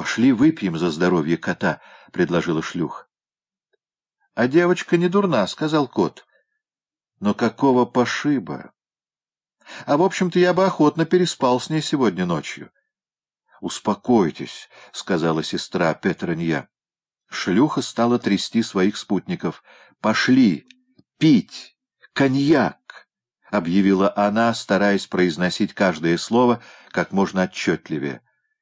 Пошли выпьем за здоровье кота, — предложила шлюха. — А девочка не дурна, — сказал кот. — Но какого пошиба? А в общем-то я бы охотно переспал с ней сегодня ночью. — Успокойтесь, — сказала сестра Петронья. Шлюха стала трясти своих спутников. — Пошли пить коньяк, — объявила она, стараясь произносить каждое слово как можно отчетливее.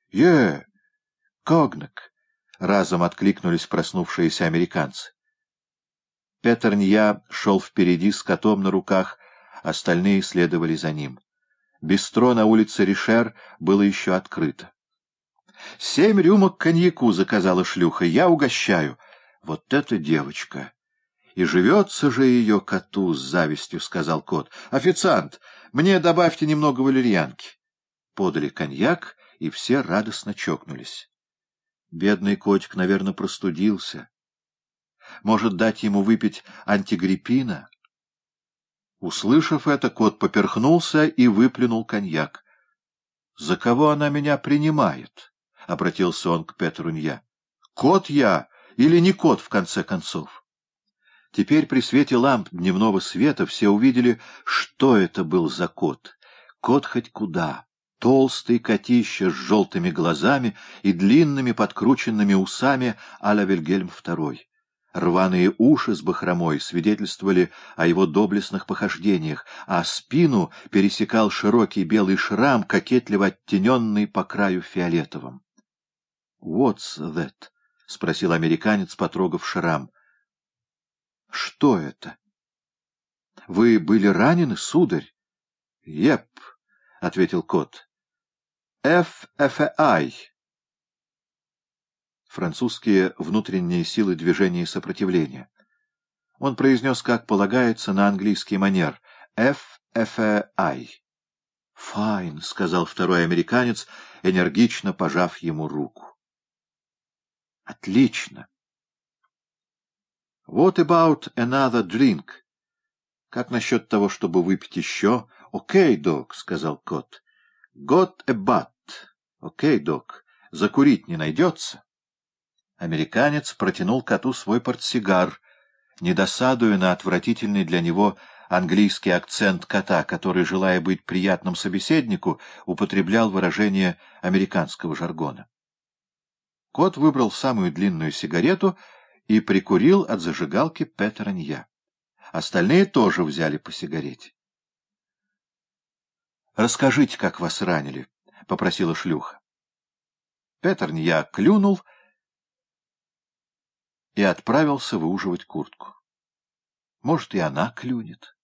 — Когнак! — разом откликнулись проснувшиеся американцы. Петернья шел впереди с котом на руках, остальные следовали за ним. Бистро на улице Ришер было еще открыто. — 7 рюмок коньяку, — заказала шлюха, — я угощаю. Вот эта девочка! И живется же ее коту, — с завистью сказал кот. — Официант, мне добавьте немного валерьянки. Подали коньяк, и все радостно чокнулись. Бедный котик, наверное, простудился. Может, дать ему выпить антигриппина? Услышав это, кот поперхнулся и выплюнул коньяк. — За кого она меня принимает? — обратился он к Петрунья. — Кот я или не кот, в конце концов? Теперь при свете ламп дневного света все увидели, что это был за кот. Кот хоть куда. Толстый котище с желтыми глазами и длинными подкрученными усами а-ля Вильгельм II. Рваные уши с бахромой свидетельствовали о его доблестных похождениях, а спину пересекал широкий белый шрам, кокетливо оттененный по краю фиолетовым. — What's that? — спросил американец, потрогав шрам. — Что это? — Вы были ранены, сударь? — Еп, — ответил кот. — FFI. Французские внутренние силы движения и сопротивления. Он произнес, как полагается, на английский манер. FFI. «Файн», — сказал второй американец, энергично пожав ему руку. «Отлично». «What about another drink?» «Как насчет того, чтобы выпить еще?» «Окей, док», — сказал кот. «Got a butt». «Окей, док. Закурить не найдется?» Американец протянул коту свой портсигар, не досадуя на отвратительный для него английский акцент кота, который, желая быть приятным собеседнику, употреблял выражение американского жаргона. Кот выбрал самую длинную сигарету и прикурил от зажигалки Петернья. Остальные тоже взяли по сигарете. — Расскажите, как вас ранили, — попросила шлюха. Петернья клюнул и отправился выуживать куртку. Может, и она клюнет.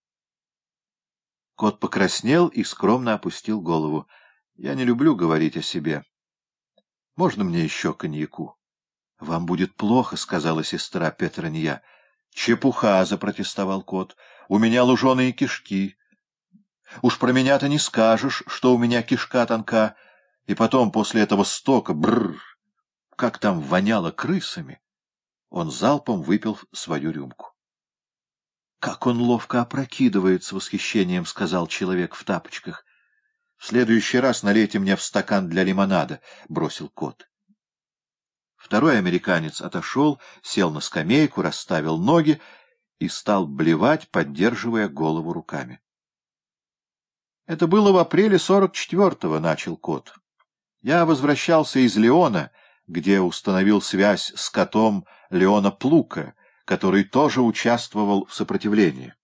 Кот покраснел и скромно опустил голову. — Я не люблю говорить о себе. Можно мне еще коньяку? — Вам будет плохо, — сказала сестра Петронья. — Чепуха, — запротестовал кот. — У меня луженые кишки. Уж про меня-то не скажешь, что у меня кишка тонка. И потом, после этого стока, бррр, как там воняло крысами. Он залпом выпил свою рюмку. — Как он ловко опрокидывает, — с восхищением сказал человек в тапочках. — В следующий раз налейте мне в стакан для лимонада, — бросил кот. Второй американец отошел, сел на скамейку, расставил ноги и стал блевать, поддерживая голову руками. — Это было в апреле 44-го, — начал кот. Я возвращался из Леона, где установил связь с котом Леона Плука, который тоже участвовал в сопротивлении.